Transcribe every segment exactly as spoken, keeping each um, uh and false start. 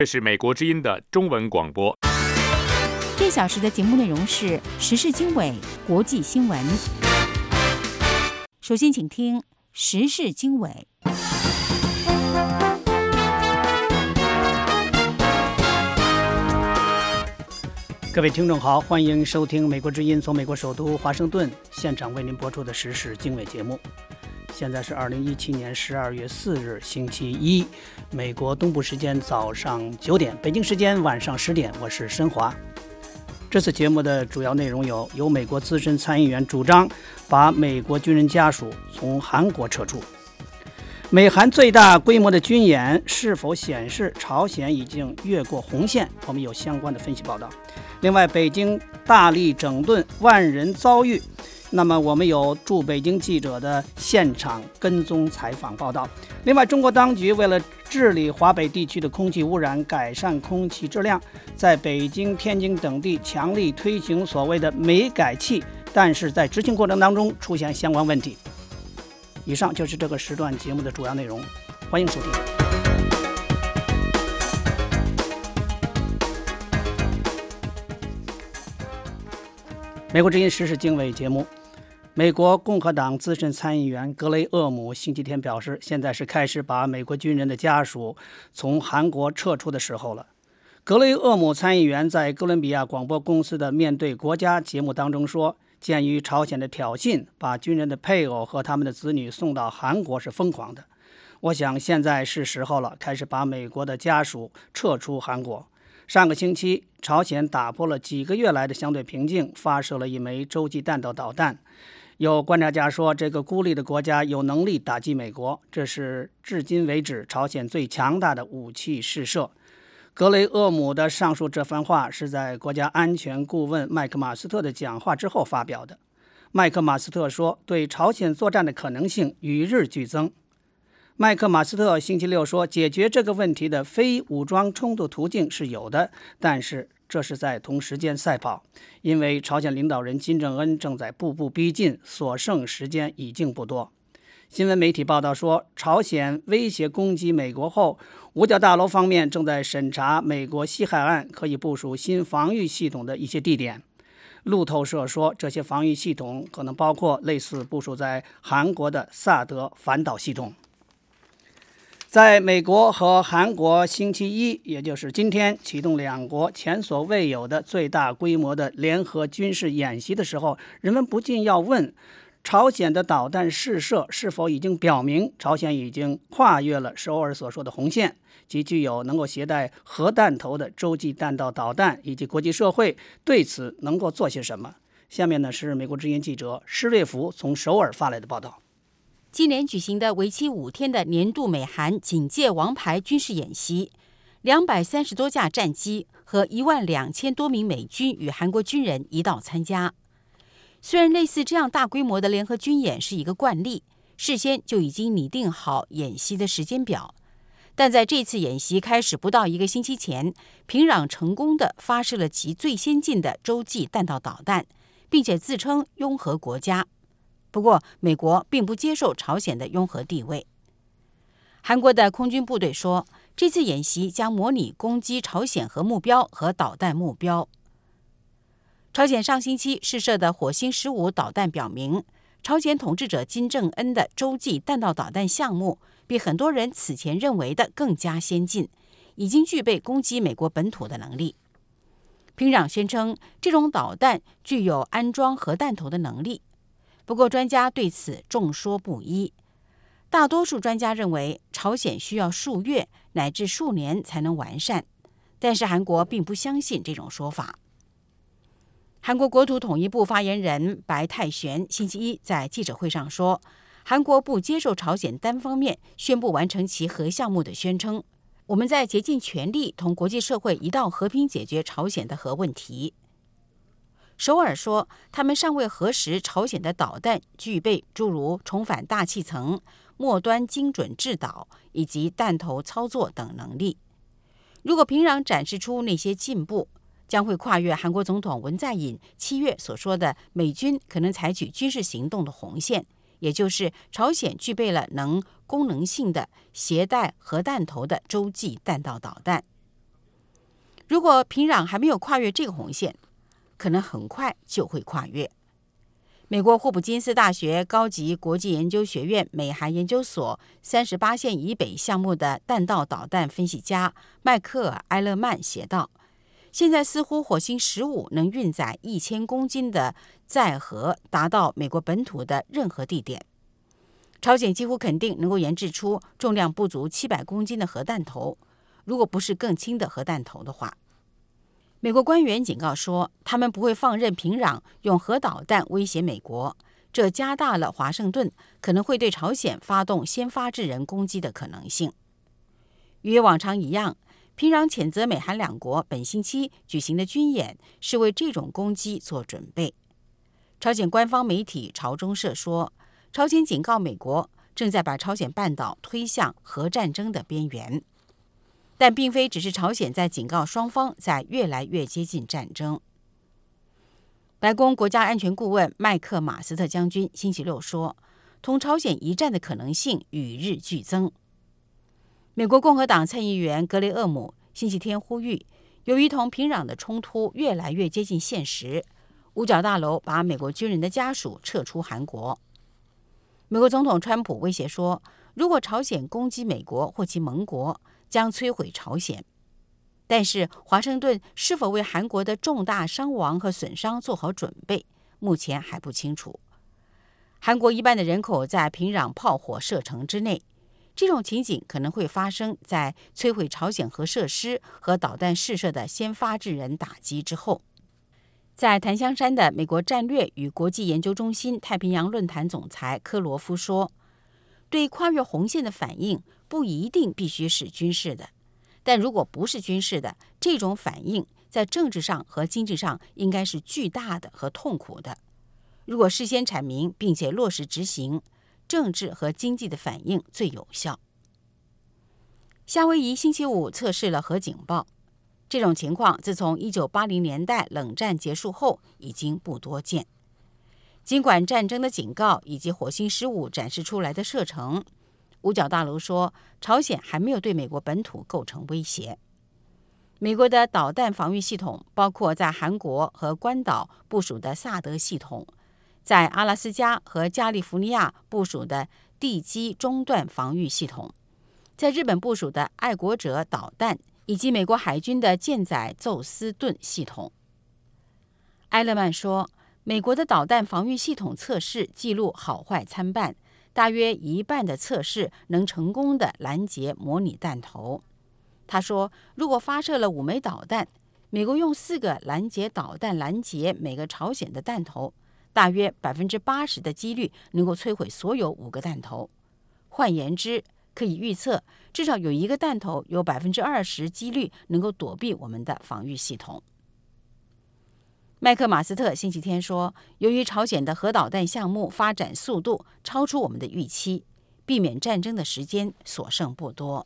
这是美国之音的中文广播。 这小时的节目内容是时事经纬、国际新闻。首先请听时事经纬。 各位听众好，欢迎收听美国之音从美国首都华盛顿现场为您播出的时事经纬节目。现在是二零一七年十二月四日星期一，美国东部时间早上九点，北京时间晚上十点，我是申华。这次节目的主要内容有：由美国资深参议员主张把美国军人家属从韩国撤出；美韩最大规模的军演是否显示朝鲜已经越过红线？我们有相关的分析报道。另外，北京大力整顿，万人遭遇。那么我们有驻北京记者的现场跟踪采访报道。另外，中国当局为了治理华北地区的空气污染，改善空气质量，在北京、天津等地强力推行所谓的煤改气，但是在执行过程当中出现相关问题。以上就是这个时段节目的主要内容，欢迎收听。美国之音时事经纬节目，美国共和党资深参议员格雷厄姆星期天表示，现在是开始把美国军人的家属从韩国撤出的时候了。格雷厄姆参议员在哥伦比亚广播公司的面对国家节目当中说，鉴于朝鲜的挑衅，把军人的配偶和他们的子女送到韩国是疯狂的。我想现在是时候了，开始把美国的家属撤出韩国。上个星期，朝鲜打破了几个月来的相对平静，发射了一枚洲际弹道导弹。有观察家说，这个孤立的国家有能力打击美国，这是至今为止朝鲜最强大的武器试射。格雷厄姆的上述这番话是在国家安全顾问麦克马斯特的讲话之后发表的。麦克马斯特说，对朝鲜作战的可能性与日俱增。麦克马斯特星期六说，解决这个问题的非武装冲突途径是有的，但是这是在同时间赛跑，因为朝鲜领导人金正恩正在步步逼近，所剩时间已经不多。新闻媒体报道说，朝鲜威胁攻击美国后，五角大楼方面正在审查美国西海岸可以部署新防御系统的一些地点。路透社说，这些防御系统可能包括类似部署在韩国的萨德反导系统。在美国和韩国星期一，也就是今天启动两国前所未有的最大规模的联合军事演习的时候，人们不禁要问，朝鲜的导弹试射是否已经表明朝鲜已经跨越了首尔所说的红线，即具有能够携带核弹头的洲际弹道导弹，以及国际社会对此能够做些什么？下面呢是美国之音记者施瑞福从首尔发来的报道。 今年举行的为期五天的年度美韩警戒王牌军事演习，两百三十多架战机和一万两千多名美军与韩国军人一道参加。虽然类似这样大规模的联合军演是一个惯例，事先就已经拟定好演习的时间表，但在这次演习开始不到一个星期前，平壤成功地发射了其最先进的洲际弹道导弹，并且自称拥核国家。不过，美国并不接受朝鲜的拥核地位。韩国的空军部队说，这次演习将模拟攻击朝鲜核目标和导弹目标。朝鲜上星期试射的火星十五导弹表明，朝鲜统治者金正恩的洲际弹道导弹项目比很多人此前认为的更加先进，已经具备攻击美国本土的能力。平壤宣称，这种导弹具有安装核弹头的能力。不过，专家对此众说不一。大多数专家认为，朝鲜需要数月乃至数年才能完善，但是韩国并不相信这种说法。韩国国土统一部发言人白泰玄星期一在记者会上说，韩国不接受朝鲜单方面宣布完成其核项目的宣称，我们在竭尽全力同国际社会一道和平解决朝鲜的核问题。首尔说，他们尚未核实朝鲜的导弹具备诸如重返大气层、末端精准制导以及弹头操作等能力。如果平壤展示出那些进步，将会跨越韩国总统文在寅七月所说的美军可能采取军事行动的红线，也就是朝鲜具备了能功能性的携带核弹头的洲际弹道导弹。 如果平壤还没有跨越这个红线，可能很快就会跨越。美国霍普金斯大学高级国际研究学院美韩研究所三十八线以北项目的弹道导弹分析家迈克尔·埃勒曼写道，现在似乎火星十五能运载一千公斤的载荷达到美国本土的任何地点。朝鲜几乎肯定能够研制出重量不足七百公斤的核弹头，如果不是更轻的核弹头的话。美国官员警告说，他们不会放任平壤用核导弹威胁美国，这加大了华盛顿可能会对朝鲜发动先发制人攻击的可能性。与往常一样，平壤谴责美韩两国本星期举行的军演是为这种攻击做准备。朝鲜官方媒体朝中社说，朝鲜警告美国正在把朝鲜半岛推向核战争的边缘。但并非只是朝鲜在警告双方在越来越接近战争。白宫国家安全顾问麦克马斯特将军星期六说，同朝鲜一战的可能性与日俱增。美国共和党参议员格雷厄姆星期天呼吁，由于同平壤的冲突越来越接近现实，五角大楼把美国军人的家属撤出韩国。美国总统川普威胁说，如果朝鲜攻击美国或其盟国，将摧毁朝鲜。但是华盛顿是否为韩国的重大伤亡和损伤做好准备，目前还不清楚。韩国一半的人口在平壤炮火射程之内，这种情景可能会发生在摧毁朝鲜核设施和导弹试射的先发制人打击之后。在檀香山的美国战略与国际研究中心太平洋论坛总裁科罗夫说，对跨越红线的反应不一定必须是军事的，但如果不是军事的，这种反应在政治上和经济上应该是巨大的和痛苦的。如果事先阐明并且落实执行，政治和经济的反应最有效。夏威夷星期五测试了核警报，这种情况自从一九八零年代冷战结束后已经不多见。尽管战争的警告以及火星十五展示出来的射程，五角大楼说朝鲜还没有对美国本土构成威胁。美国的导弹防御系统包括在韩国和关岛部署的萨德系统，在阿拉斯加和加利福尼亚部署的地基中段防御系统，在日本部署的爱国者导弹，以及美国海军的舰载宙斯盾系统。埃勒曼说，美国的导弹防御系统测试记录好坏参半，大约一半的测试能成功地拦截模拟弹头。他说，如果发射了五枚导弹，美国用四个拦截导弹拦截每个朝鲜的弹头，大约百分之八十的几率能够摧毁所有五个弹头。换言之，可以预测至少有一个弹头有百分之二十几率能够躲避我们的防御系统。麦克马斯特星期天说，由于朝鲜的核导弹项目发展速度超出我们的预期，避免战争的时间所剩不多。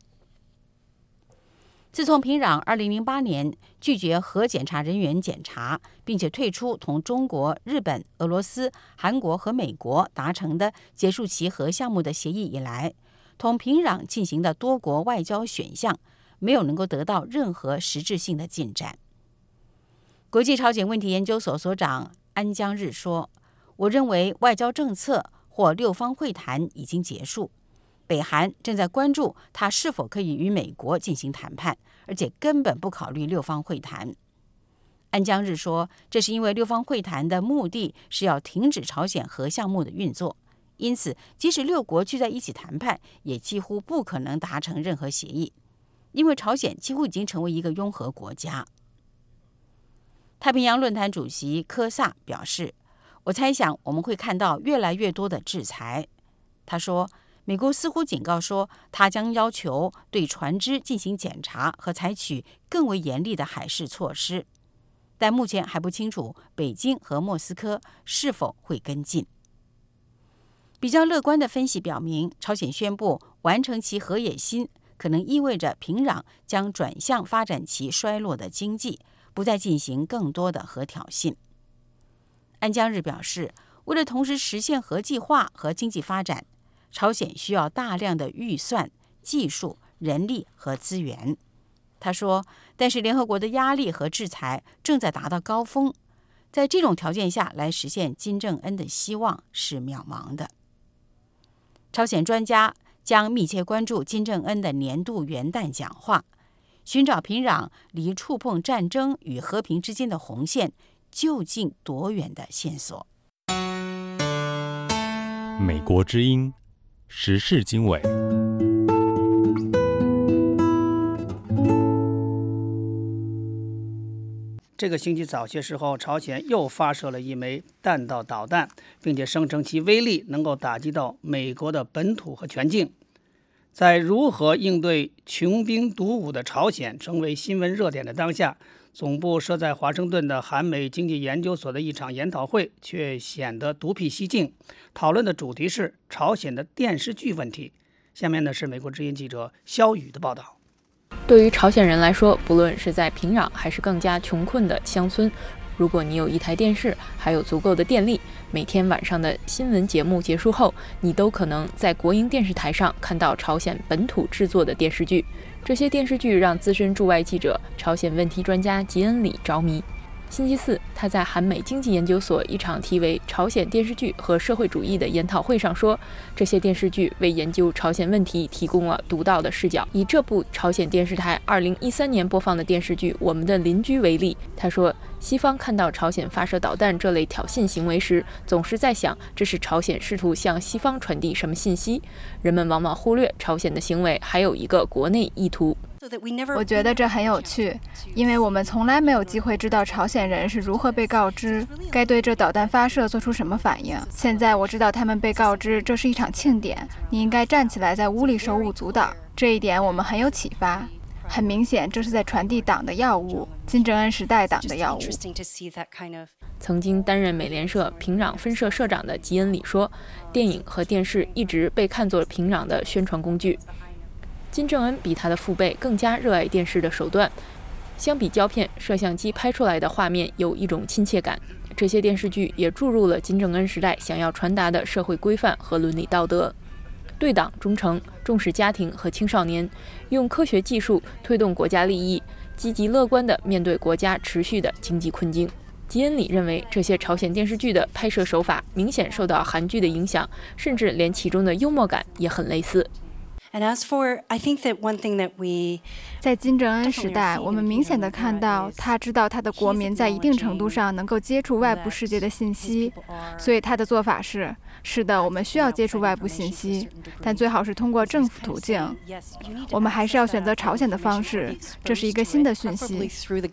自从平壤二零零八年拒绝核检查人员检查，并且退出同中国、日本、俄罗斯、韩国和美国达成的结束其核项目的协议以来，同平壤进行的多国外交选项没有能够得到任何实质性的进展。国际朝鲜问题研究所所长安江日说，我认为外交政策或六方会谈已经结束，北韩正在关注它是否可以与美国进行谈判，而且根本不考虑六方会谈。安江日说，这是因为六方会谈的目的是要停止朝鲜核项目的运作，因此即使六国聚在一起谈判，也几乎不可能达成任何协议，因为朝鲜几乎已经成为一个拥核国家。太平洋论坛主席科萨表示，我猜想我们会看到越来越多的制裁。他说，美国似乎警告说，他将要求对船只进行检查和采取更为严厉的海事措施，但目前还不清楚北京和莫斯科是否会跟进。比较乐观的分析表明，朝鲜宣布完成其核野心，可能意味着平壤将转向发展其衰落的经济，不再进行更多的核挑衅。安江日表示，为了同时实现核计划和经济发展，朝鲜需要大量的预算、技术、人力和资源。 他说，但是联合国的压力和制裁正在达到高峰，在这种条件下来实现金正恩的希望是渺茫的。朝鲜专家将密切关注金正恩的年度元旦讲话，寻找平壤离触碰战争与和平之间的红线究竟多远的线索。 美国之音时事经纬。 这个星期早些时候，朝鲜又发射了一枚弹道导弹，并且声称其威力能够打击到美国的本土和全境。在如何应对穷兵黩武的朝鲜成为新闻热点的当下，总部设在华盛顿的韩美经济研究所的一场研讨会却显得独辟蹊径，讨论的主题是朝鲜的电视剧问题。下面呢是美国之音记者肖宇的报道。 对于朝鲜人来说，不论是在平壤还是更加穷困的乡村，如果你有一台电视，还有足够的电力，每天晚上的新闻节目结束后，你都可能在国营电视台上看到朝鲜本土制作的电视剧。这些电视剧让资深驻外记者、朝鲜问题专家吉恩里着迷。星期四，他在韩美经济研究所一场题为《朝鲜电视剧和社会主义》的研讨会上说，这些电视剧为研究朝鲜问题提供了独到的视角。以这部朝鲜电视台二零一三年播放的电视剧《我们的邻居》为例，他说，西方看到朝鲜发射导弹这类挑衅行为时，总是在想这是朝鲜试图向西方传递什么信息。人们往往忽略朝鲜的行为还有一个国内意图。 我觉得这很有趣，因为我们从来没有机会知道朝鲜人是如何被告知该对这导弹发射做出什么反应。现在我知道他们被告知这是一场庆典，你应该站起来在屋里手舞足蹈，这一点我们很有启发。很明显，这是在传递党的药物，金正恩时代党的药物。 曾经担任美联社平壤分社社长的吉恩里说，电影和电视一直被看作平壤的宣传工具。金正恩比他的父辈更加热爱电视的手段，相比胶片，摄像机拍出来的画面有一种亲切感。这些电视剧也注入了金正恩时代想要传达的社会规范和伦理道德：对党忠诚，重视家庭和青少年，用科学技术推动国家利益，积极乐观地面对国家持续的经济困境。吉恩里认为，这些朝鲜电视剧的拍摄手法明显受到韩剧的影响，甚至连其中的幽默感也很类似。 在金正恩时代，我们明显地看到他知道他的国民在一定程度上能够接触外部世界的信息，所以他的做法是：是的，我们需要接触外部信息，但最好是通过政府途径。我们还是要选择朝鲜的方式，这是一个新的讯息。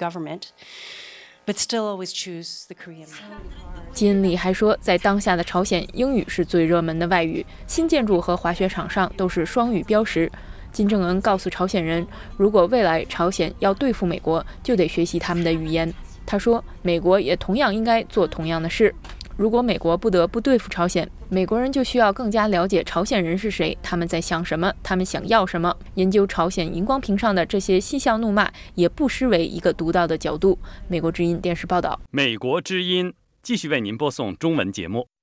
吉恩里还说，在当下的朝鲜，英语是最热门的外语，新建筑和滑雪场上都是双语标识。金正恩告诉朝鲜人，如果未来朝鲜要对付美国，就得学习他们的语言。他说，美国也同样应该做同样的事。如果美国不得不对付朝鲜，美国人就需要更加了解朝鲜人是谁，他们在想什么，他们想要什么。研究朝鲜荧光屏上的这些嬉笑怒骂，也不失为一个独到的角度。美国之音电视报道。 美国之音继续为您播送中文节目。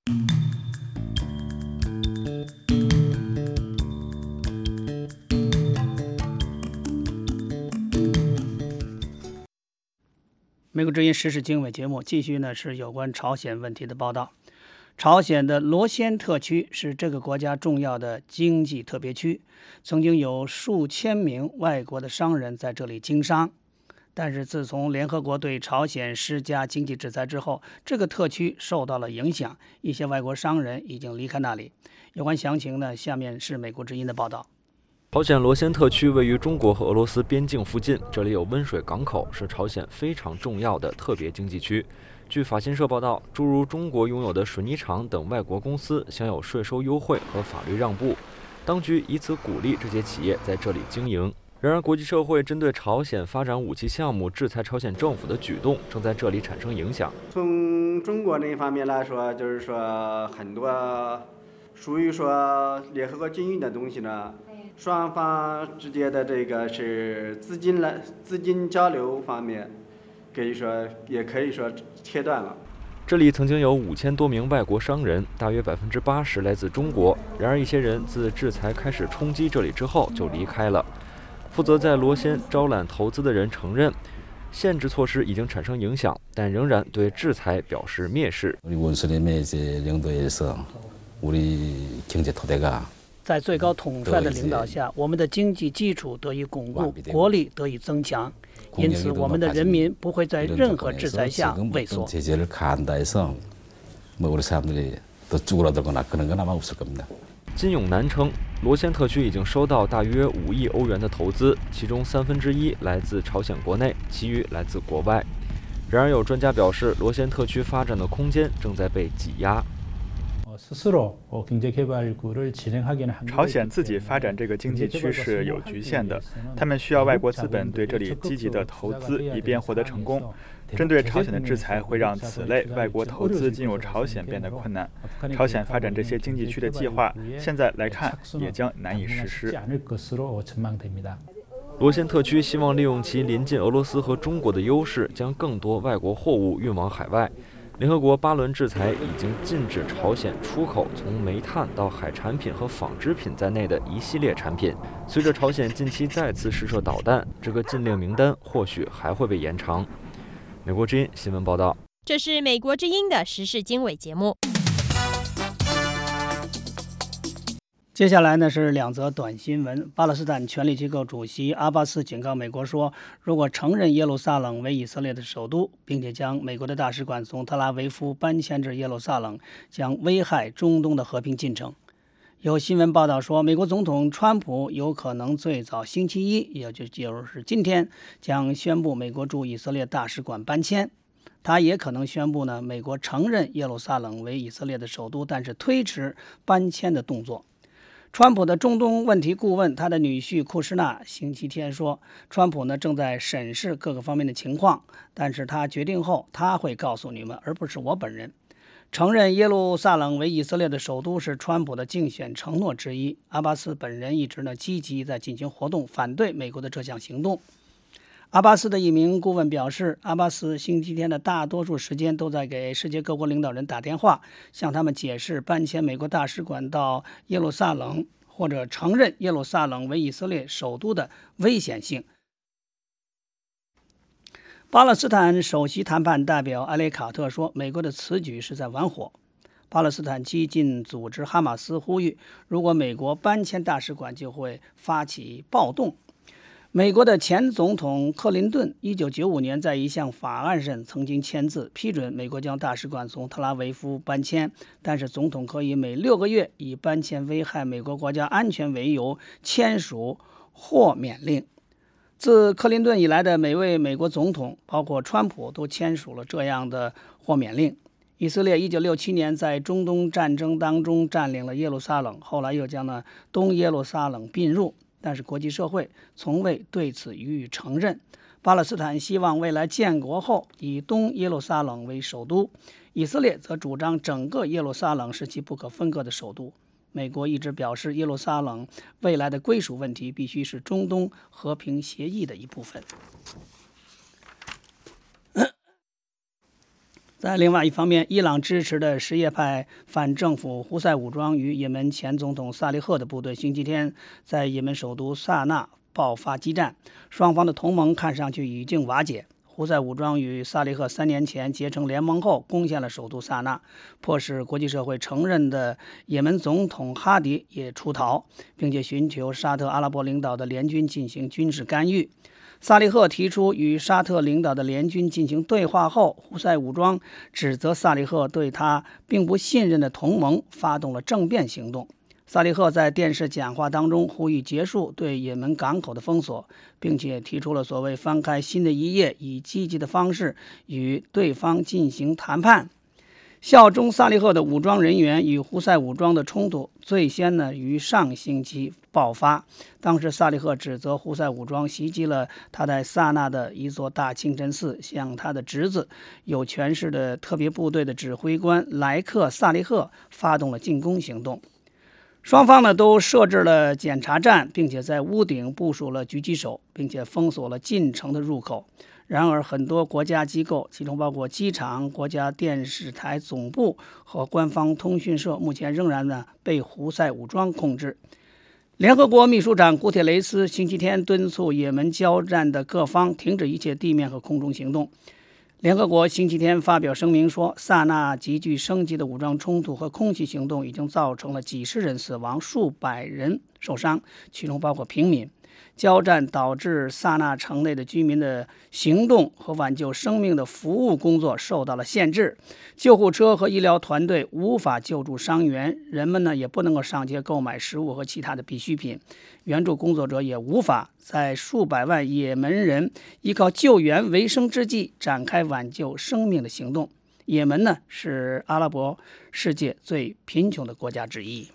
美国之音时事经纬节目继续呢是有关朝鲜问题的报道。朝鲜的罗先特区是这个国家重要的经济特别区，曾经有数千名外国的商人在这里经商。但是自从联合国对朝鲜施加经济制裁之后，这个特区受到了影响，一些外国商人已经离开那里。有关详情呢，下面是美国之音的报道。 朝鲜罗先特区位于中国和俄罗斯边境附近，这里有温水港口，是朝鲜非常重要的特别经济区。据法新社报道，诸如中国拥有的水泥厂等外国公司享有税收优惠和法律让步，当局以此鼓励这些企业在这里经营。然而，国际社会针对朝鲜发展武器项目制裁朝鲜政府的举动，正在这里产生影响。 从中国那方面来说，就是说很多属于说联合国禁运的东西呢，双方之间的这个是资金来资金交流方面，可以说也可以说切断了。 这里曾经有五千多名外国商人，大约百分之八十来自中国。然而，一些人自制裁开始冲击这里之后就离开了。 负责在罗先招揽投资的人承认，限制措施已经产生影响，但仍然对制裁表示蔑视。 在最高统帅的领导下，我们的经济基础得以巩固，国力得以增强，因此我们的人民不会在任何制裁下畏缩。 金永南称，罗先特区已经收到大约五亿欧元的投资，其中三分之一来自朝鲜国内，其余来自国外。然而，有专家表示，罗先特区发展的空间正在被挤压。 朝鲜自己发展这个经济区是有局限的，他们需要外国资本对这里积极的投资，以便获得成功。针对朝鲜的制裁会让此类外国投资进入朝鲜变得困难。朝鲜发展这些经济区的计划，现在来看也将难以实施。 罗先特区希望利用其临近俄罗斯和中国的优势，将更多外国货物运往海外。联合国八轮制裁已经禁止朝鲜出口从煤炭到海产品和纺织品在内的一系列产品。随着朝鲜近期再次试射导弹，这个禁令名单或许还会被延长。美国之音新闻报道。 这是美国之音的时事经纬节目。 接下来呢是两则短新闻。巴勒斯坦权力机构主席阿巴斯警告美国说，如果承认耶路撒冷为以色列的首都，并且将美国的大使馆从特拉维夫搬迁至耶路撒冷，将危害中东的和平进程。有新闻报道说，美国总统川普有可能最早星期一，也就是今天，将宣布美国驻以色列大使馆搬迁。他也可能宣布呢，美国承认耶路撒冷为以色列的首都，但是推迟搬迁的动作。川普的中东问题顾问，他的女婿库什纳星期天说，川普呢正在审视各个方面的情况，但是他决定后他会告诉你们，而不是我本人。承认耶路撒冷为以色列的首都是川普的竞选承诺之一。阿巴斯本人一直呢积极在进行活动，反对美国的这项行动。阿巴斯的一名顾问表示，阿巴斯星期天的大多数时间都在给世界各国领导人打电话，向他们解释搬迁美国大使馆到耶路撒冷或者承认耶路撒冷为以色列首都的危险性。巴勒斯坦首席谈判代表埃雷卡特说，美国的此举是在玩火。巴勒斯坦激进组织哈马斯呼吁，如果美国搬迁大使馆，就会发起暴动。美国的前总统克林顿一九九五年在一项法案上曾经签字批准美国将大使馆从特拉维夫搬迁，但是总统可以每六个月以搬迁危害美国国家安全为由签署豁免令。自克林顿以来的每位美国总统，包括川普，都签署了这样的豁免令。以色列一九六七年在中东战争当中占领了耶路撒冷，后来又将呢东耶路撒冷并入，但是国际社会从未对此予以承认。巴勒斯坦希望未来建国后以东耶路撒冷为首都，以色列则主张整个耶路撒冷是其不可分割的首都。美国一直表示，耶路撒冷未来的归属问题必须是中东和平协议的一部分。在另外一方面，伊朗支持的什叶派反政府胡塞武装与也门前总统萨利赫的部队星期天在也门首都萨那爆发激战，双方的同盟看上去已经瓦解。胡塞武装与萨利赫三年前结成联盟后，攻陷了首都萨那，迫使国际社会承认的也门总统哈迪也出逃，并且寻求沙特阿拉伯领导的联军进行军事干预。萨利赫提出与沙特领导的联军进行对话后，胡塞武装指责萨利赫对他并不信任的同盟发动了政变行动。萨利赫在电视讲话当中呼吁结束对也门港口的封锁，并且提出了所谓翻开新的一页，以积极的方式与对方进行谈判。效忠萨利赫的武装人员与胡塞武装的冲突最先呢于上星期爆发，当时萨利赫指责胡塞武装袭击了他在萨那的一座大清真寺，向他的侄子有权势的特别部队的指挥官莱克萨利赫发动了进攻行动。双方呢都设置了检查站，并且在屋顶部署了狙击手，并且封锁了进城的入口。然而，很多国家机构，其中包括机场、国家电视台总部和官方通讯社，目前仍然呢被胡塞武装控制。 联合国秘书长古铁雷斯星期天敦促也门交战的各方停止一切地面和空中行动。联合国星期天发表声明说，萨那急剧升级的武装冲突和空袭行动已经造成了几十人死亡、数百人受伤，其中包括平民。交战导致萨那城内的居民的行动和挽救生命的服务工作受到了限制，救护车和医疗团队无法救助伤员，人们呢也不能够上街购买食物和其他的必需品，援助工作者也无法在数百万也门人依靠救援为生之际展开挽救生命的行动。也门呢是阿拉伯世界最贫穷的国家之一。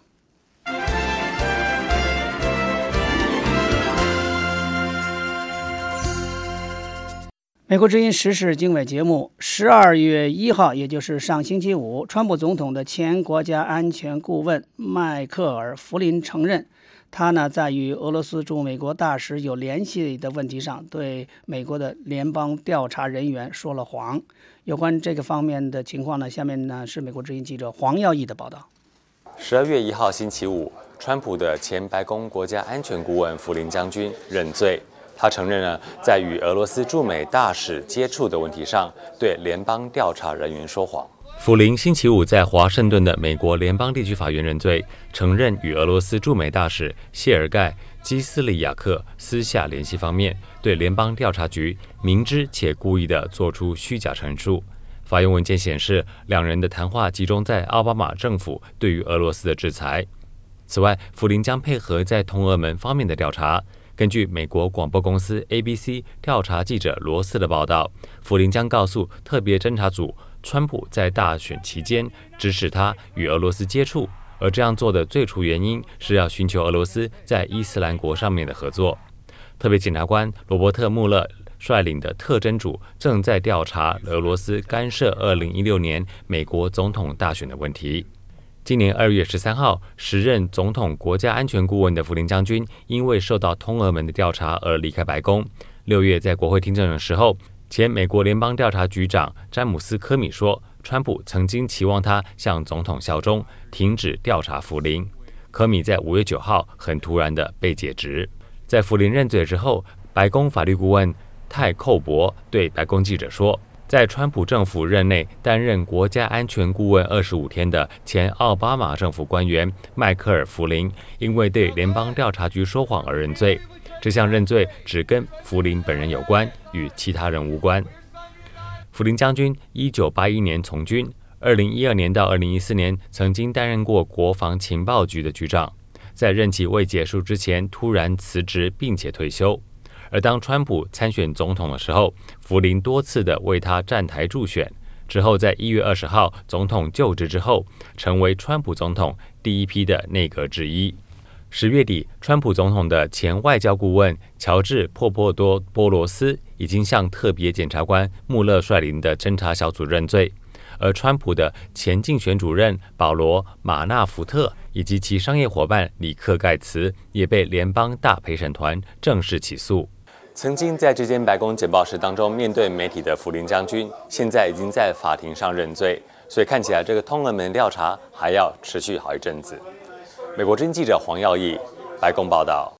美国之音时事经纬节目，十二月一号，也就是上星期五，川普总统的前国家安全顾问迈克尔·弗林承认，他呢在与俄罗斯驻美国大使有联系的问题上，对美国的联邦调查人员说了谎。有关这个方面的情况呢，下面呢是美国之音记者黄耀义的报道。 十二月一号星期五，川普的前白宫国家安全顾问弗林将军认罪。他承认了在与俄罗斯驻美大使接触的问题上，对联邦调查人员说谎。弗林星期五在华盛顿的美国联邦地区法院认罪，承认与俄罗斯驻美大使谢尔盖·基斯利亚克私下联系方面，对联邦调查局明知且故意地做出虚假陈述。法院文件显示，两人的谈话集中在奥巴马政府对于俄罗斯的制裁。此外，弗林将配合在通俄门方面的调查。根据美国广播公司 A B C 调查记者罗斯的报道，弗林将告诉特别侦查组，川普在大选期间指使他与俄罗斯接触，而这样做的最初原因是要寻求俄罗斯在伊斯兰国上面的合作。特别检察官罗伯特·穆勒率领的特侦组正在调查俄罗斯干涉二零一六年美国总统大选的问题。今年二月十三号，时任总统国家安全顾问的弗林将军因为受到通俄门的调查而离开白宫。六月在国会听证的时候，前美国联邦调查局长詹姆斯·科米说，川普曾经期望他向总统效忠，停止调查弗林。科米在五月九号很突然的被解职。在弗林认罪之后，白宫法律顾问泰寇伯对白宫记者说，在川普政府任内担任国家安全顾问二十五天的前奥巴马政府官员迈克尔·弗林，因为对联邦调查局说谎而认罪。这项认罪只跟弗林本人有关，与其他人无关。弗林将军一九八一年从军，二零一二年到二零一四年曾经担任过国防情报局的局长，在任期未结束之前突然辞职并且退休。而当川普参选总统的时候，弗林多次的为他站台助选。之后，在一月二十号总统就职之后，成为川普总统第一批的内阁之一。十月底，川普总统的前外交顾问乔治·珀珀多波罗斯已经向特别检察官穆勒率领的侦查小组认罪，而川普的前竞选主任保罗·马纳福特以及其商业伙伴里克·盖茨也被联邦大陪审团正式起诉。曾经在这间白宫简报室当中面对媒体的弗林将军，现在已经在法庭上认罪，所以看起来这个通俄门调查还要持续好一阵子。美国之音记者黄耀义，白宫报道。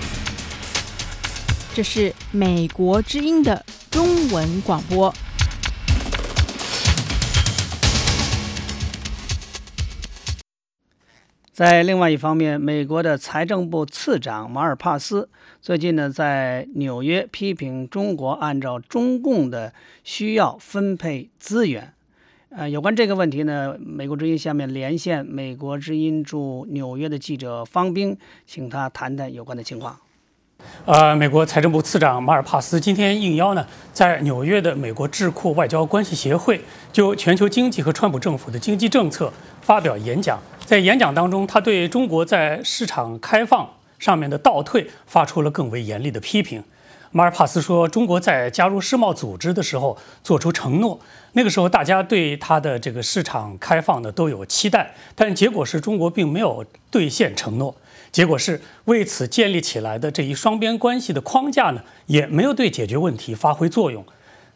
这是美国之音的中文广播。 在另外一方面，美国的财政部次长马尔帕斯最近呢，在纽约批评中国按照中共的需要分配资源。呃，有关这个问题呢，美国之音下面连线美国之音驻纽约的记者方冰，请他谈谈有关的情况。 呃，美国财政部次长马尔帕斯今天应邀呢，在纽约的美国智库外交关系协会就全球经济和川普政府的经济政策发表演讲。在演讲当中，他对中国在市场开放上面的倒退发出了更为严厉的批评。马尔帕斯说，中国在加入世贸组织的时候做出承诺，那个时候大家对它的这个市场开放呢都有期待，但结果是中国并没有兑现承诺。结果是为此建立起来的这一双边关系的框架呢，也没有对解决问题发挥作用。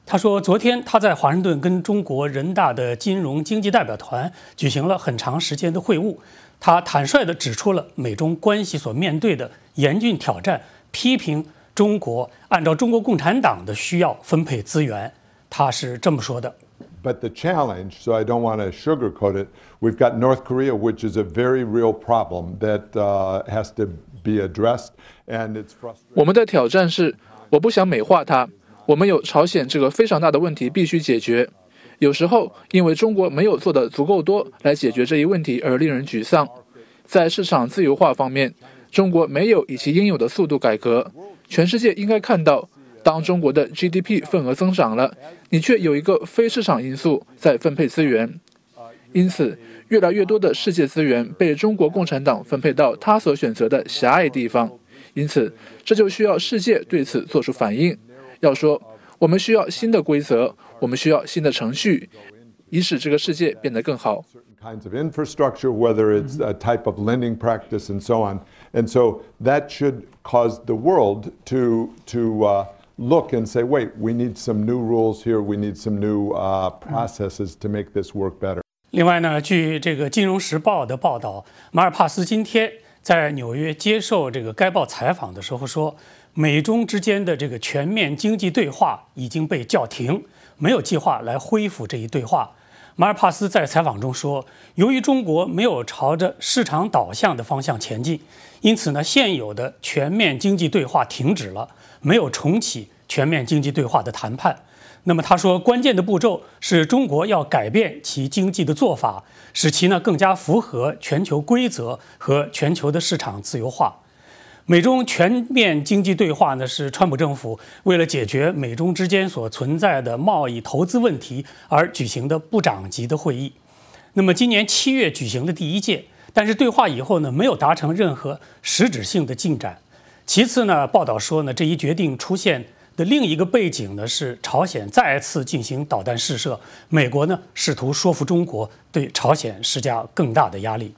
他说，昨天他在华盛顿跟中国人大的金融经济代表团举行了很长时间的会晤。他坦率地指出了美中关系所面对的严峻挑战，批评中国按照中国共产党的需要分配资源。他是这么说的。 But the challenge, so I don't want to sugarcoat it, we've got North Korea, which is a very real problem that uh, has to be addressed, and it's frustrating. 我们的挑战是，我不想美化它，我们有朝鲜这个非常大的问题必须解决。有时候，因为中国没有做得足够多来解决这一问题而令人沮丧。在市场自由化方面，中国没有以其应有的速度改革。全世界应该看到，当中国的 G D P 份额增长了，你却有一个非市场因素在分配资源。因此，越来越多的世界资源被中国共产党分配到他所选择的狭隘地方。因此，这就需要世界对此做出反应。要说，我们需要新的规则，我们需要新的程序，以使这个世界变得更好。 kinds of infrastructure, whether it's a type of lending practice and so on. And so that should cause the world to, to uh, look and say, wait, we need some new rules here, we need some new uh, processes to make this work better. 另外呢，据这个《金融时报》的报道，马尔帕斯今天在纽约接受这个该报采访的时候说，美中之间的这个全面经济对话已经被叫停，没有计划来恢复这一对话。马尔帕斯在采访中说，由于中国没有朝着市场导向的方向前进，因此呢，现有的全面经济对话停止了，没有重启全面经济对话的谈判。那么他说，关键的步骤是中国要改变其经济的做法，使其呢更加符合全球规则和全球的市场自由化。美中全面经济对话呢，是川普政府为了解决美中之间所存在的贸易投资问题而举行的部长级的会议。那么今年七月举行的第一届，但是对话以后呢，没有达成任何实质性的进展。其次呢，报道说呢，这一决定出现的另一个背景呢，是朝鲜再次进行导弹试射，美国呢试图说服中国对朝鲜施加更大的压力。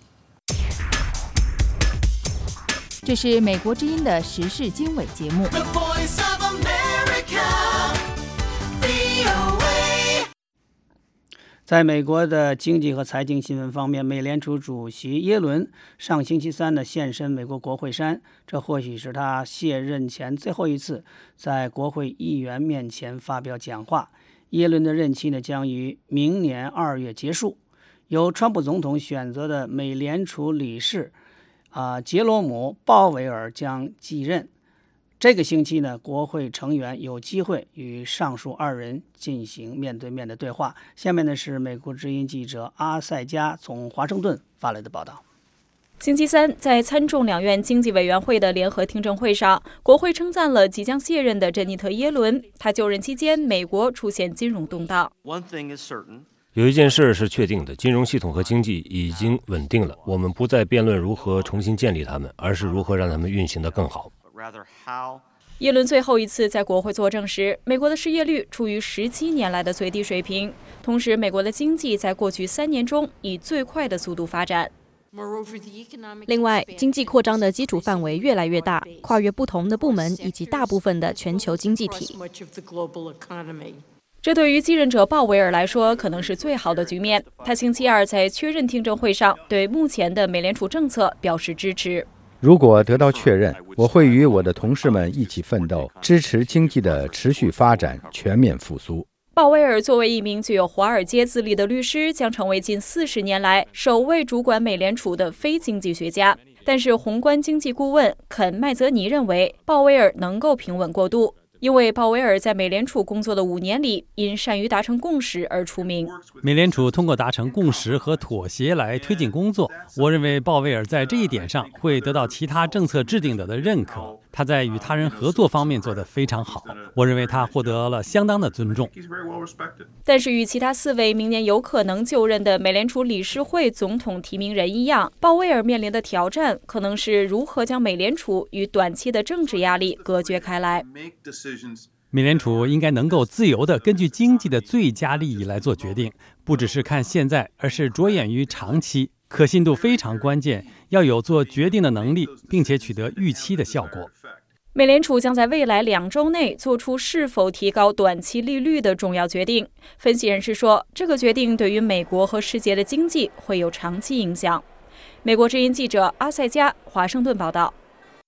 这是美国之音的时事经纬节目。 在美国的经济和财经新闻方面，美联储主席耶伦上星期三的现身美国国会山，这或许是他卸任前最后一次在国会议员面前发表讲话。耶伦的任期呢将于明年二月结束，由川普总统选择的美联储理事啊、呃，杰罗姆·鲍威尔将继任。这个星期呢，国会成员有机会与上述二人进行面对面的对话。下面呢是美国之音记者阿塞加从华盛顿发来的报道。 星期三，在参众两院经济委员会的联合听证会上，国会称赞了即将卸任的珍妮特·耶伦。他就任期间，美国出现金融动荡。 有一件事是确定的，金融系统和经济已经稳定了。我们不再辩论如何重新建立它们，而是如何让它们运行得更好。 耶伦最后一次在国会作证时，美国的失业率处于十七年来的最低水平，同时美国的经济在过去三年中以最快的速度发展。 另外，经济扩张的基础范围越来越大，跨越不同的部门以及大部分的全球经济体。 这对于继任者鲍威尔来说可能是最好的局面。他星期二在确认听证会上对目前的美联储政策表示支持。 如果得到确认，我会与我的同事们一起奋斗，支持经济的持续发展、全面复苏。 鲍威尔作为一名具有华尔街资历的律师，将成为近四十年来首位主管美联储的非经济学家。但是，宏观经济顾问肯·麦泽尼认为，鲍威尔能够平稳过渡。因为鲍威尔在美联储工作的五年里，因善于达成共识而出名。 美联储通过达成共识和妥协来推进工作。我认为鲍威尔在这一点上会得到其他政策制定者的认可。他在与他人合作方面做得非常好，我认为他获得了相当的尊重。 但是与其他四位明年有可能就任的美联储理事会总统提名人一样，鲍威尔面临的挑战可能是如何将美联储与短期的政治压力隔绝开来。 美联储应该能够自由地根据经济的最佳利益来做决定，不只是看现在，而是着眼于长期。可信度非常关键，要有做决定的能力，并且取得预期的效果。 美联储将在未来两周内做出是否提高短期利率的重要决定。分析人士说，这个决定对于美国和世界的经济会有长期影响。美国之音记者阿塞加华盛顿报道。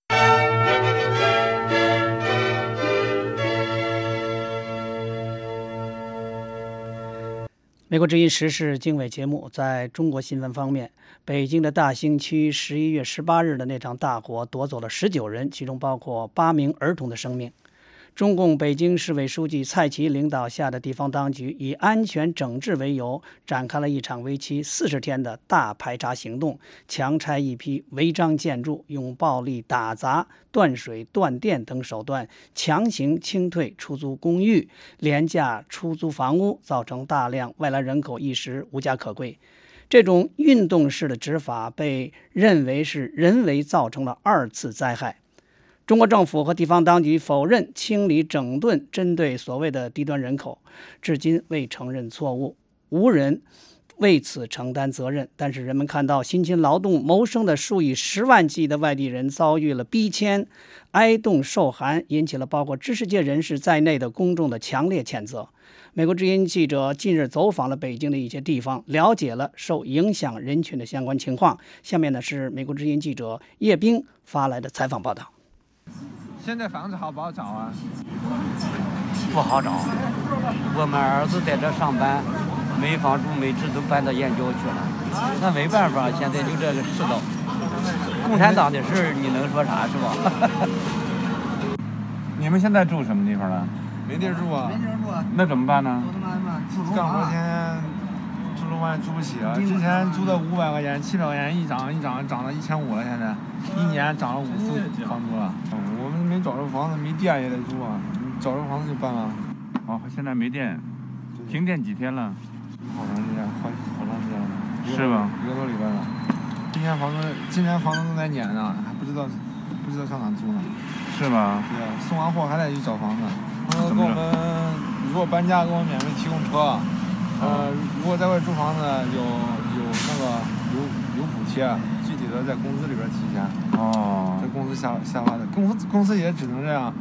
美国之音时事经纬节目，在中国新闻方面，北京的大兴区十一月十八日的那场大火夺走了十九人，其中包括八名儿童的生命。中共北京市委书记蔡奇领导下的地方当局以安全整治为由，展开了一场为期四十天的大排查行动，强拆一批违章建筑，用暴力打砸、断水断电等手段强行清退出租公寓、廉价出租房屋，造成大量外来人口一时无家可归。这种运动式的执法被认为是人为造成了二次灾害。中国政府和地方当局否认清理整顿针对所谓的低端人口，至今未承认错误，无人为此承担责任。但是人们看到辛勤劳动谋生的数以十万计的外地人遭遇了逼迁、挨冻受寒，引起了包括知识界人士在内的公众的强烈谴责。美国之音记者近日走访了北京的一些地方，了解了受影响人群的相关情况。下面呢是美国之音记者叶冰发来的采访报道。 现在房子好不好找啊？ 不好找。我们儿子在这上班，没房住没吃，都搬到燕郊去了。那没办法，现在就这个世道。共产党的事你能说啥是吧？ 你们现在住什么地方了？ 没地儿住啊。 没地儿住啊。 那怎么办呢？ 干活钱住楼房住不起啊！之前租的五百块钱、七百块钱一涨一涨涨到一千五了，现在一年涨了五次房租了。我们没找着房子，没电也得住啊。找着房子就办了。 哦，现在没电，停电几天了？ 好长时间，好好长时间了。 是吧？ 一个多礼拜了。今年房子，今年房子正在撵呢，还不知道不知道上哪租呢。 是吗？ 对啊，送完货还得去找房子。他说给我们，如果搬家给我们免费提供车。呃，如果在外租房子有有那个有有补贴，具体的在工资里边体现。 哦。 在工资下下发的，公司公司也只能这样。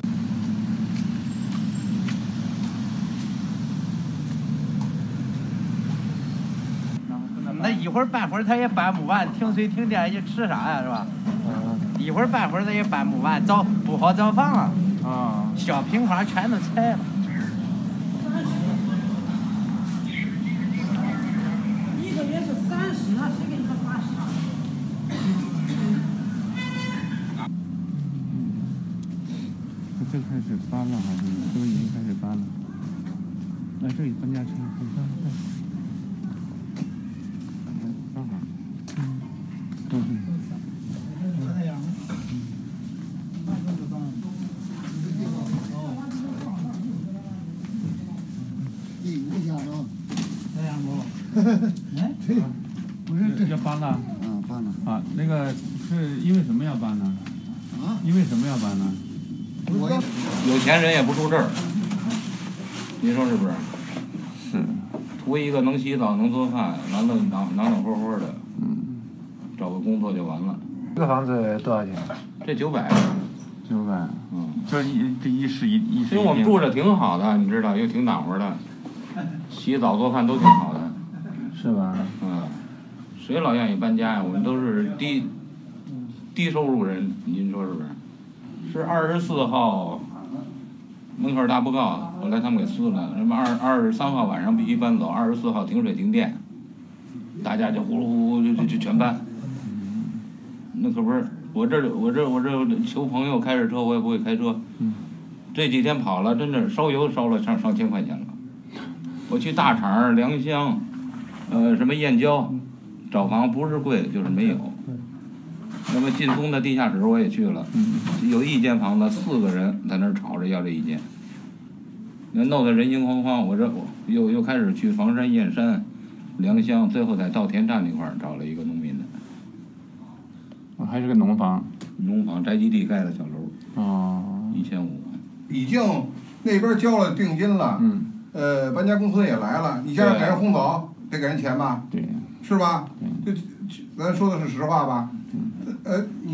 那一会儿半会儿他也搬不完，停水停电也吃啥呀，是吧？嗯。一会儿半会儿他也搬不完，找不好找房啊。 啊。 小平房全都拆了。 这开始搬了还是？这个已经开始搬了。那这里搬家车，很搬搬。刚好。嗯。嗯。太阳。第五下着。太阳不？哎，不是这要搬了。嗯，搬了。啊，那个是因为什么要搬呢？啊？因为什么要搬呢？ 有钱人也不住这儿，您说是不是？ 是。 图一个能洗澡、能做饭、暖暖暖暖暖和和的，嗯，找个工作就完了。 这个房子多少钱？ 这九百。 九百。嗯。这一这一室一一室。 因为我们住着挺好的，你知道，又挺暖和的，洗澡做饭都挺好的。 是吧？ 嗯。谁老愿意搬家呀？我们都是低低收入人，您说是不是？是二十四号门口大布告，后来他们给撕了。什么二二十三号晚上必须搬走，二十四号停水停电，大家就呼噜呼噜就就就全搬。那可不是，我这我这我这求朋友开着车，我也不会开车。这几天跑了，真的烧油烧了上上千块钱了。我去大厂、良乡，呃，什么燕郊，找房不是贵就是没有。那么劲松的地下室我也去了，有一间房子，四个人在那儿吵着要这一间，那弄得人心惶惶。我这我又又开始去房山、燕山、良乡，最后在稻田站那块儿找了一个农民的。 我还是个农房。 农房宅基地盖的小楼。 哦。 一千五。 已经那边交了定金了，嗯，呃，搬家公司也来了，你现在给人轰走，得给人钱吧？ 对。 是吧？这咱说的是实话吧？呃，你你。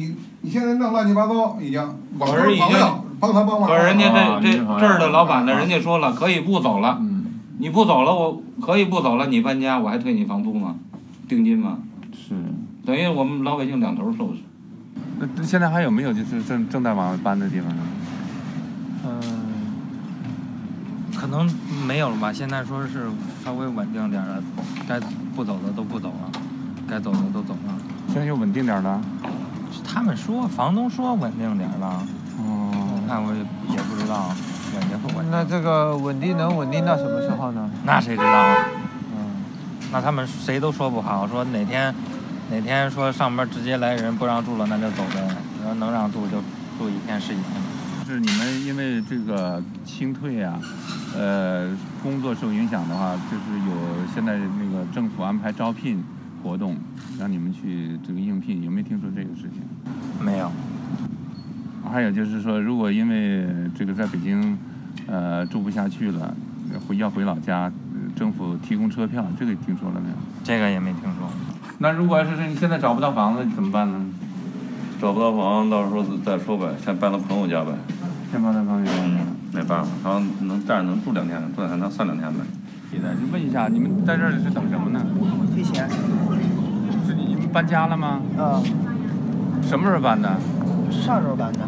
你现在弄乱七八糟已经，往可是已经帮他帮忙。 可是人家这这这儿的老板呢，人家说了可以不走了，你不走了，我可以不走了，你搬家我还退你房租吗？定金吗？ 是， 等于我们老百姓两头收拾。 那现在还有没有就是正正在往搬的地方呢？ 嗯，可能没有了吧。现在说是稍微稳定点了，该不走的都不走了，该走的都走了。 现在有稳定点了？ 他们说，房东说稳定点了。哦，那我也也不知道稳定不稳定。 那这个稳定能稳定到什么时候呢？ 那谁知道啊？嗯，那他们谁都说不好，说哪天哪天说上面直接来人不让住了，那就走呗。然后能让住就住一天是一天。 是你们因为这个清退啊，呃，工作受影响的话，就是有现在那个政府安排招聘活动，让你们去这个应聘，有没有听说这个事情？ 没有。 还有就是说，如果因为这个在北京，呃，住不下去了，回要回老家，政府提供车票，这个听说了没有？ 这个也没听说。 那如果要是你现在找不到房子怎么办呢？ 找不到房，到时候再说呗，先搬到朋友家呗。 先搬到朋友家。 嗯，没办法，他能这儿能住两天，住两天能算两天呗。 现在就问一下，你们在这儿是等什么呢？ 退钱。 是你们搬家了吗？ 啊。 什么时候搬的？ 上周搬的。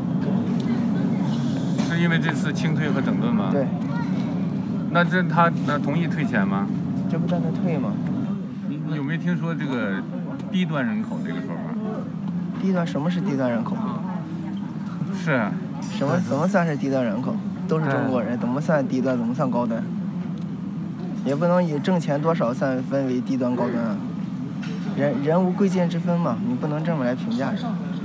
是因为这次清退和整顿吗？ 对。 那这他那同意退钱吗？ 这不在那退吗？ 你你有没有听说这个低端人口这个说法？ 低端什么是低端人口？ 是。 什么怎么算是低端人口？都是中国人，怎么算低端？怎么算高端？也不能以挣钱多少算分为低端高端啊。人人无贵贱之分嘛，你不能这么来评价人。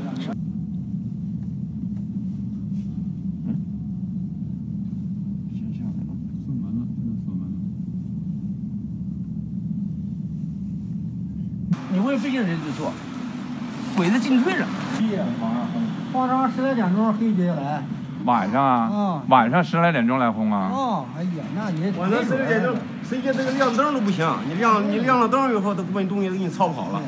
你问北京人就说，鬼子进退了。 晚上十来点钟黑接来。 晚上啊？ 嗯。 晚上十来点钟来轰啊？ 哦，哎呀，那你晚上十来点钟，谁家这个亮灯都不行，你亮你亮了灯以后，都把你东西都给你操跑了。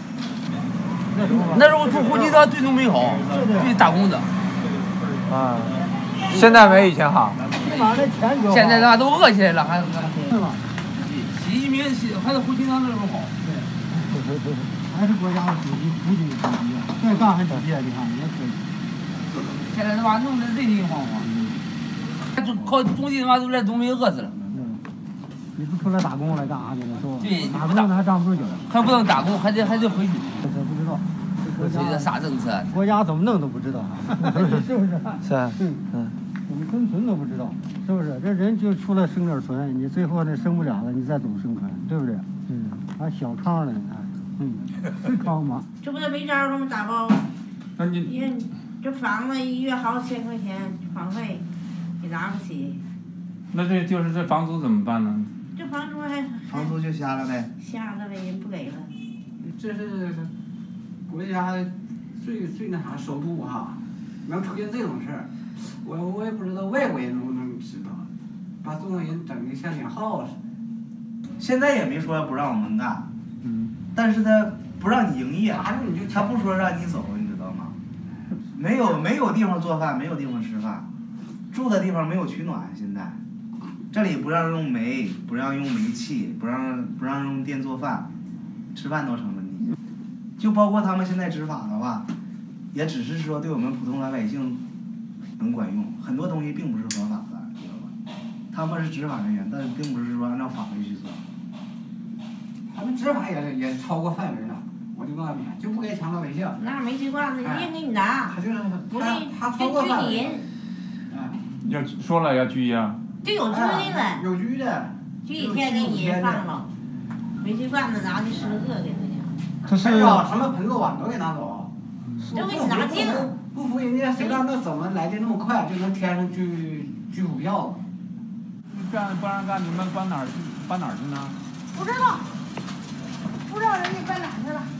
那时候住户籍的最都没好，对打工的。 啊。现在没以前好。 现在他妈都饿起来了，还还。习近平还是胡锦涛那时候好。 还是国家的主席，胡主席，再干还主席，你看也可以。 现在他妈弄得人心惶惶，就靠种地他妈都来东北饿死了。 嗯，你不出来打工来干啥去了？是吧？ 对， 打工呢还站不住脚。 还不能打工，还得还得回去。 这不知道， 这这啥政策？ 国家怎么弄都不知道，是不是？ 是啊。 嗯嗯，怎么生存都不知道，是不是？这人就出来生点存，你最后呢生不了了，你再怎么生存，对不对？嗯，还小康呢，哎。嗯，是康吗？ 这不是没招，这么打包。 那你因为这房子一月好几千块钱房费，也拿不起。 那这就是这房租怎么办呢？ 这房租还房租就瞎了呗。 瞎了呗，人不给了。 这是国家最最那啥首都哈，能出现这种事儿，我我也不知道外国人能不能知道，把中国人整的像点耗似的。 现在也没说不让我们干。但是他不让你营业，他不说让你走，你知道吗？没有没有地方做饭，没有地方吃饭，住的地方没有取暖。现在，这里不让用煤，不让用煤气，不让不让用电做饭，吃饭都成问题。就包括他们现在执法的话，也只是说对我们普通老百姓能管用，很多东西并不是合法的，知道吧？他们是执法人员，但并不是说按照法律去做。 他们执法也也超过范围了，我就告诉你，就不该抢老百姓。 那煤气罐子硬给你拿， 他就是不是他超过范围。 要说了要拘呀。 对，有拘的了。 有拘的。 拘一天给你放了，煤气罐子拿去十个给他家。 这是什么盆子碗都给拿走。 都给你拿净了。 不服人家，谁让那怎么来的那么快就能填上拘拘捕票了？ 你干不让干，你们搬哪儿去？搬哪儿去呢？ 不知道。不知道人家搬哪去了。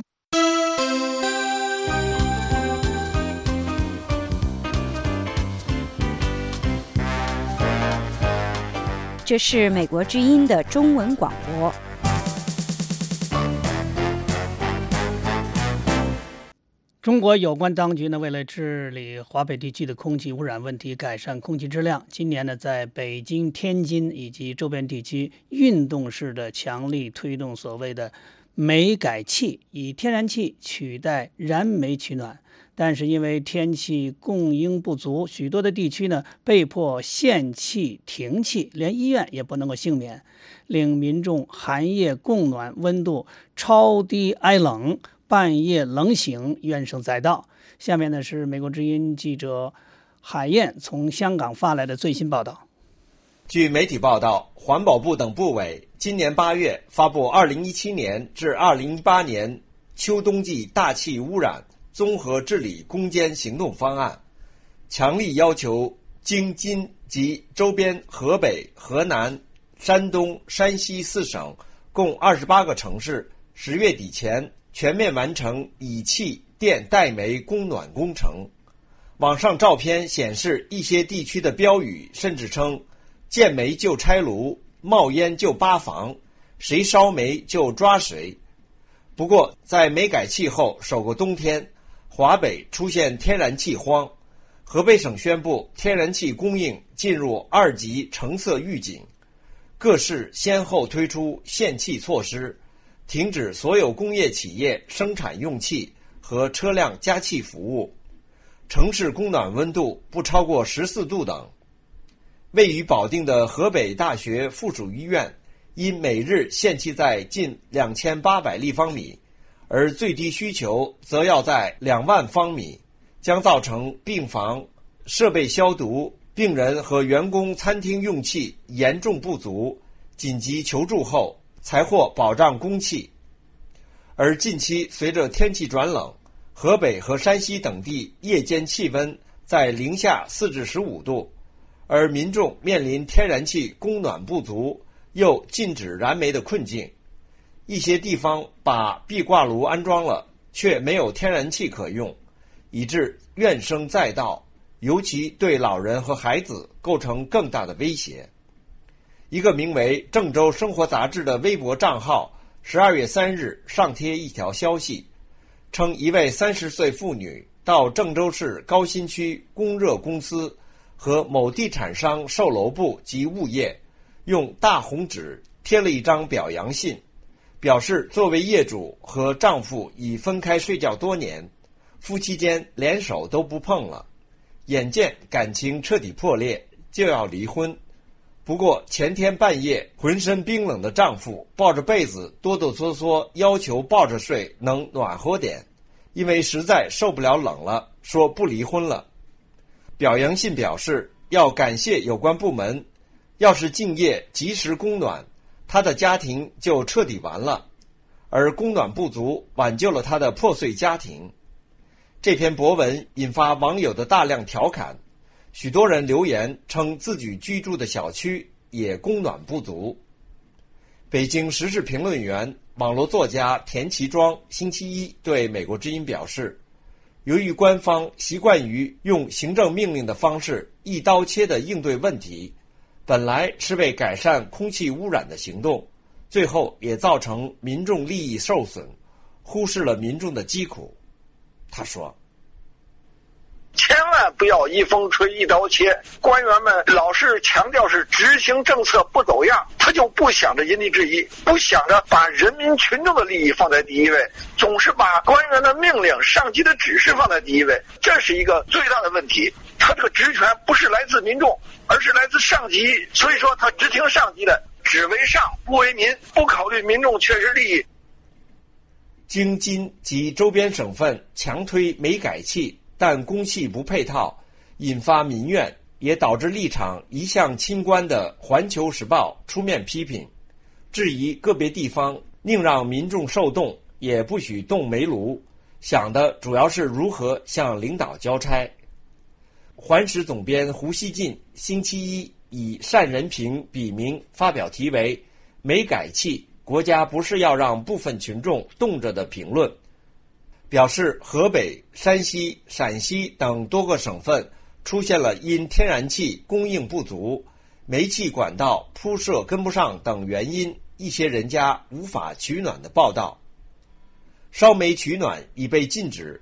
这是美国之音的中文广播。 中国有关当局呢，为了治理华北地区的空气污染问题，改善空气质量，今年呢，在北京、天津以及周边地区运动式的强力推动所谓的煤改气，以天然气取代燃煤取暖。但是因为天气供应不足，许多的地区呢被迫限气停气，连医院也不能够幸免，令民众寒夜供暖，温度超低挨冷，半夜冷醒，怨声载道。下面呢是美国之音记者海燕从香港发来的最新报道。 据媒体报道，环保部等部委今年八月发布二零一七年至二零一八年秋冬季大气污染综合治理攻坚行动方案，强力要求京津及周边河北、河南、山东、山西四省共二十八个城市十月底前全面完成以气电代煤供暖工程。网上照片显示，一些地区的标语甚至称见煤就拆炉，冒烟就扒房，谁烧煤就抓谁。不过在煤改气后首个冬天，华北出现天然气荒，河北省宣布天然气供应进入二级橙色预警，各市先后推出限气措施，停止所有工业企业生产用气和车辆加气服务，城市供暖温度不超过十四度等。位于保定的河北大学附属医院因每日限气在近两千八百立方米，而最低需求则要在两万方米，将造成病房、设备消毒、病人和员工餐厅用气严重不足，紧急求助后才获保障供气。而近期随着天气转冷，河北和山西等地夜间气温在零下四至十五度，而民众面临天然气供暖不足，又禁止燃煤的困境。一些地方把壁挂炉安装了，却没有天然气可用，以致怨声载道，尤其对老人和孩子构成更大的威胁。一个名为《郑州生活杂志》的微博账号十二月三日上贴一条消息，称一位三十岁妇女到郑州市高新区供热公司和某地产商售楼部及物业，用大红纸贴了一张表扬信，表示作为业主和丈夫已分开睡觉多年，夫妻间连手都不碰了，眼见感情彻底破裂，就要离婚。不过前天半夜，浑身冰冷的丈夫抱着被子哆哆嗦嗦要求抱着睡能暖和点，因为实在受不了冷了，说不离婚了。表扬信表示要感谢有关部门，要是敬业及时供暖，他的家庭就彻底完了，而供暖不足挽救了他的破碎家庭。这篇博文引发网友的大量调侃，许多人留言称自己居住的小区也供暖不足。北京时事评论员、网络作家田其庄星期一对美国之音表示，由于官方习惯于用行政命令的方式一刀切地应对问题，本来是为改善空气污染的行动，最后也造成民众利益受损，忽视了民众的疾苦。他说， 千万不要一风吹一刀切，官员们老是强调是执行政策不走样，他就不想着因地制宜，不想着把人民群众的利益放在第一位，总是把官员的命令、上级的指示放在第一位，这是一个最大的问题。他这个职权不是来自民众，而是来自上级，所以说他只听上级的，只为上不为民，不考虑民众确实利益。 京津及周边省份强推煤改气，但供气不配套，引发民怨，也导致立场一向亲官的《环球时报》出面批评，质疑个别地方宁让民众受冻，也不许动煤炉，想的主要是如何向领导交差。环时总编胡锡进星期一以单仁平笔名发表题为《煤改气，国家不是要让部分群众冻着》的评论，表示河北、山西、陕西等多个省份出现了因天然气供应不足、煤气管道铺设跟不上等原因，一些人家无法取暖的报道。烧煤取暖已被禁止，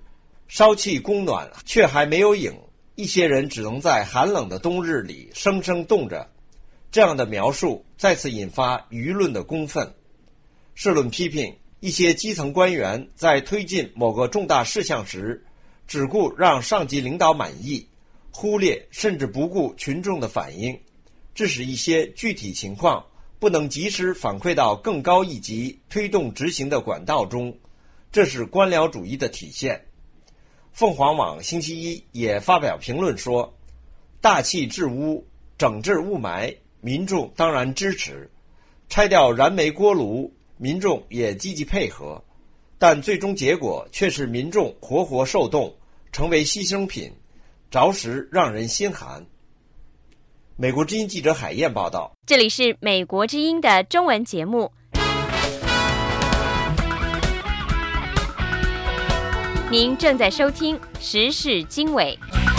烧气供暖却还没有影，一些人只能在寒冷的冬日里生生冻着。这样的描述再次引发舆论的公愤。社论批评一些基层官员在推进某个重大事项时，只顾让上级领导满意，忽略甚至不顾群众的反应，致使一些具体情况不能及时反馈到更高一级推动执行的管道中，这是官僚主义的体现。凤凰网星期一也发表评论说，大气治污、整治雾霾，民众当然支持，拆掉燃煤锅炉，民众也积极配合，但最终结果却是民众活活受冻，成为牺牲品，着实让人心寒。美国之音记者海燕报道。 这里是美国之音的中文节目。您正在收听时事经纬。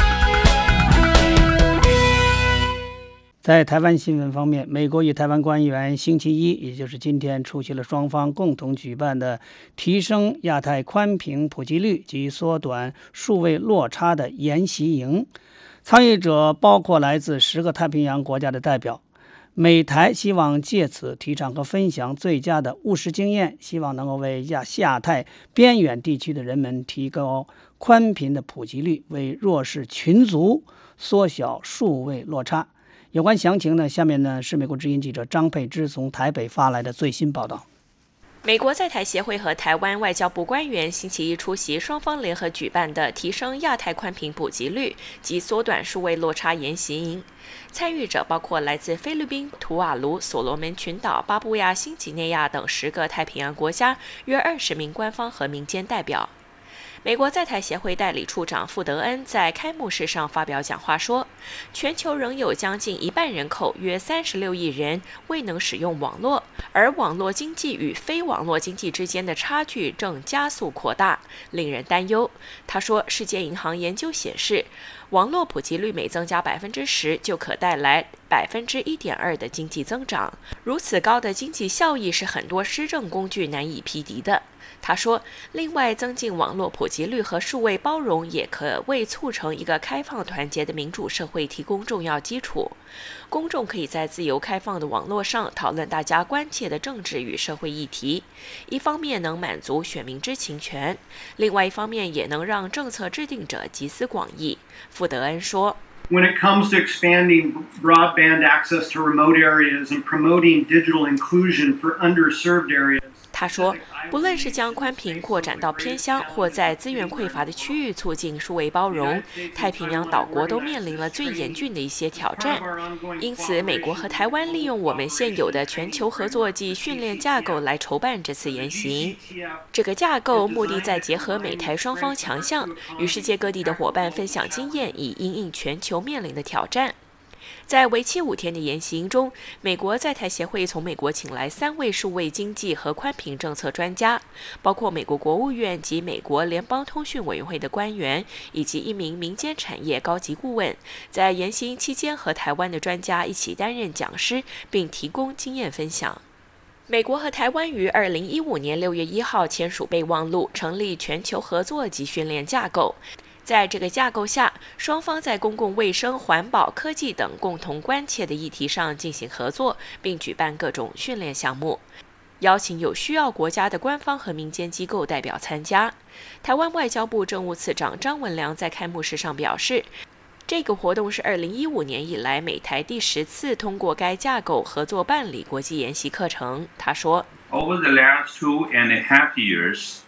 在台湾新闻方面，美国与台湾官员星期一，也就是今天，出席了双方共同举办的提升亚太宽频普及率及缩短数位落差的研习营。参与者包括来自十个太平洋国家的代表。美台希望借此提倡和分享最佳的务实经验，希望能够为亚亚太边远地区的人们提高宽频的普及率，为弱势群族缩小数位落差。有关详情呢，下面呢是美国之音记者张佩芝从台北发来的最新报道。 美国在台协会和台湾外交部官员星期一出席双方联合举办的提升亚太宽频普及率及缩短数位落差研习营，参与者包括来自菲律宾、图瓦卢、所罗门群岛、巴布亚新几内亚等十个太平洋国家约二十名官方和民间代表。美国在台协会代理处长傅德恩在开幕式上发表讲话说，全球仍有将近一半人口约三十六亿人未能使用网络，而网络经济与非网络经济之间的差距正加速扩大，令人担忧。他说，世界银行研究显示，网络普及率每增加百分之十，就可带来百分之一点二的经济增长。如此高的经济效益是很多施政工具难以匹敌的。他说，另外增进网络普及率和数位包容也可为促成一个开放团结的民主社会提供重要基础。公众可以在自由开放的网络上讨论大家关切的政治与社会议题，一方面能满足选民知情权，另外一方面也能让政策制定者集思广益。傅德恩说， When it comes to expanding broadband access to remote areas and promoting digital inclusion for underserved areas, 他说，不论是将宽频扩展到偏乡，或在资源匮乏的区域促进数位包容，太平洋岛国都面临了最严峻的一些挑战。因此，美国和台湾利用我们现有的全球合作及训练架构来筹办这次研习。这个架构目的在结合美台双方强项，与世界各地的伙伴分享经验，以因应全球面临的挑战。在为期五天的研习营中，美国在台协会从美国请来三位数位经济和宽频政策专家，包括美国国务院及美国联邦通讯委员会的官员，以及一名民间产业高级顾问，在研习营期间和台湾的专家一起担任讲师，并提供经验分享。美国和台湾于二零一五年六月一号签署备忘录，成立全球合作及训练架构。在这个架构下，双方在公共卫生、环保、科技等共同关切的议题上进行合作，并举办各种训练项目，邀请有需要国家的官方和民间机构代表参加。台湾外交部政务次长张文良在开幕式上表示，这个活动是二零一五年以来美台第十次通过该架构合作办理国际研习课程。他说 ，Over the last two and a half years,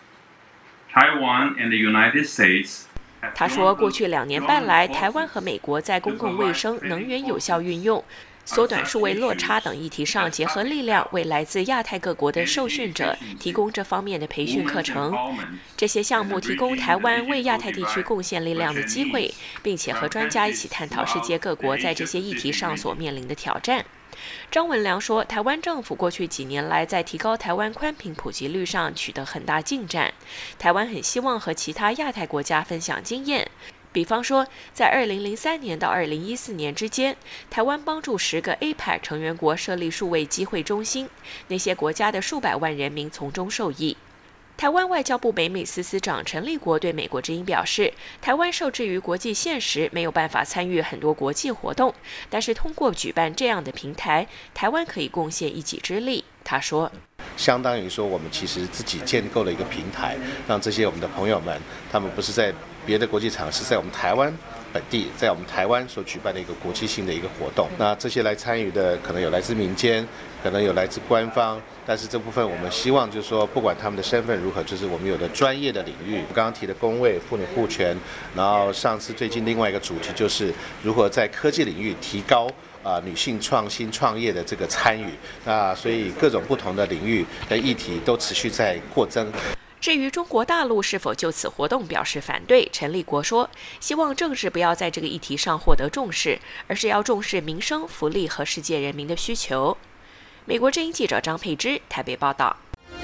Taiwan and the United States 他说，过去两年半来，台湾和美国在公共卫生、能源有效运用、缩短数位落差等议题上结合力量，为来自亚太各国的受训者提供这方面的培训课程。这些项目提供台湾为亚太地区贡献力量的机会，并且和专家一起探讨世界各国在这些议题上所面临的挑战。张文良说，台湾政府过去几年来在提高台湾宽频普及率上取得很大进展，台湾很希望和其他亚太国家分享经验。比方说，在二零零三年到二零一四年之间，台湾帮助十个 A P E C 成员国设立数位机会中心，那些国家的数百万人民从中受益。 台湾外交部北美司司长陈立国对美国之音表示，台湾受制于国际现实，没有办法参与很多国际活动，但是通过举办这样的平台，台湾可以贡献一己之力。他说， 相当于说我们其实自己建构了一个平台，让这些我们的朋友们，他们不是在别的国际场，是在我们台湾本地，在我们台湾所举办的一个国际性的一个活动。那这些来参与的，可能有来自民间，可能有来自官方，但是这部分我们希望就是说，不管他们的身份如何，就是我们有的专业的领域，刚刚提的公卫、妇女护权，然后上次最近另外一个主题就是如何在科技领域提高啊、呃、女性创新创业的这个参与。那所以各种不同的领域的议题都持续在扩增。 至于中国大陆是否就此活动表示反对，陈立国说，希望政治不要在这个议题上获得重视，而是要重视民生、福利和世界人民的需求。美国之音记者张佩芝台北报道。